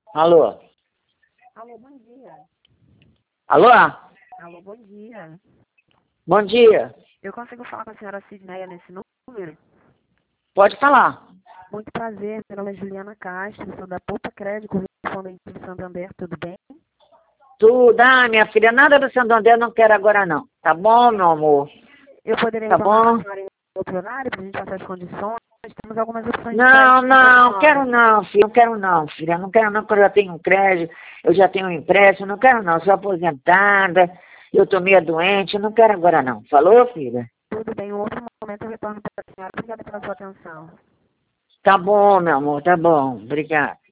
Alô? Alô, bom dia. Alô? Alô, bom dia. Bom dia. Eu consigo falar com a senhora Sidneia nesse número? Pode falar. Muito prazer, meu nome é Juliana Castro, sou da Poupa Crédito, correspondente do Santander, tudo bem? Tudo. Ah, minha filha, nada do Santander eu não quero agora não. Tá bom, meu amor? Eu poderia Tá retornar com a bom? senhora em outro horário para a gente passar as condições? Temos algumas opções de Não, crédito para a não, quero senhora. não, filha. Não quero não, filha. Não quero não, porque eu já tenho um crédito, eu já tenho um empréstimo. Não quero não, sou aposentada, eu tô meio doente, eu não quero agora não. Falou, filha? Tudo bem, em outro momento eu retorno para a senhora. Obrigada pela sua atenção. Tá bom, meu amor, tá bom. Obrigada.